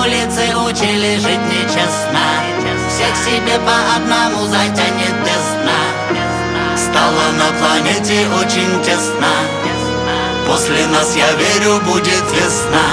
Улицы учили жить нечестно, всех себе по одному затянет без дна. Стало на планете очень тесно, после нас, я верю, будет весна.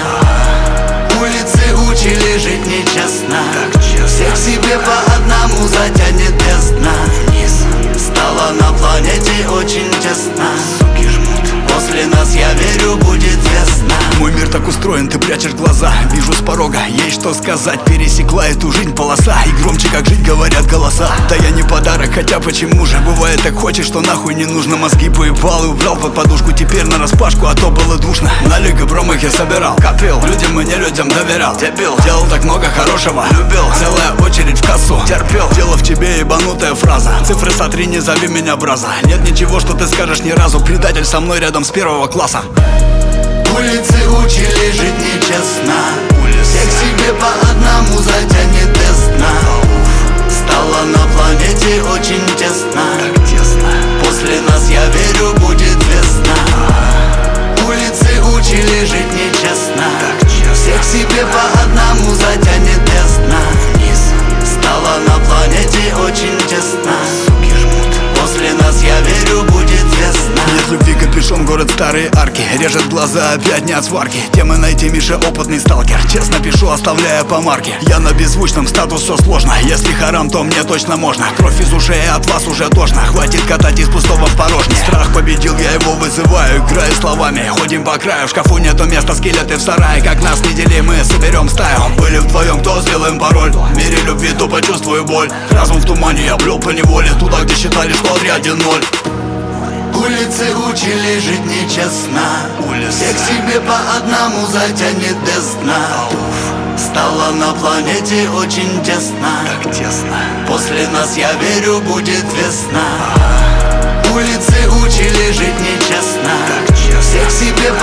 Улицы учили жить нечестно, всех себе по одному затянет без дна. Стало на планете очень тесно, после нас, я верю, будет весна. Мой мир так устроен, ты прячешь глаза. Вижу с порога, есть что сказать. Пересекла эту жизнь полоса, и громче как жить говорят голоса. Да я не подарок, хотя почему же? Бывает так хочешь, что нахуй не нужно. Мозги поебал и убрал под подушку, теперь нараспашку, а то было душно. На лига промах я собирал, копил, людям и не людям доверял. Дебил, делал так много хорошего, любил, целая очередь в кассу, терпел. Дело в тебе ебанутая фраза, цифры сотри, не зови меня браза. Нет ничего, что ты скажешь ни разу, предатель со мной рядом с первого класса. Улицы учили жить нечестно, всех себе по одному затянет без дна. Стало на планете очень тесно, после нас, я верю, будет весна. Улицы учили жить нечестно, всех себе по одному затянет без дна. Стало на планете очень тесно, после нас, я верю, будет весна. Нет любви, капюшон, город, старые арки, режет глаза, опять не от сварки. Темы найти, Миша, опытный сталкер. Честно пишу, оставляя помарки. Я на беззвучном, статус все сложно. Если харам, то мне точно можно. Кровь из ушей, от вас уже тошно. Хватит катать из пустого в порожнее. Страх победил, я его вызываю, играю словами. Ходим по краю, в шкафу нету места, скелеты в сарае. Как нас не дели, мы соберем стаю. Были вдвоем, кто сделаем пароль. В мире любви, то почувствую боль. Разум в тумане, я брел по неволе, туда, где считали, что отряде ноль. Улицы учили жить нечестно, всех себе по одному затянет без дна. Стало на планете очень тесно, после нас, я верю, будет весна. Улицы учили жить нечестно, всех себе по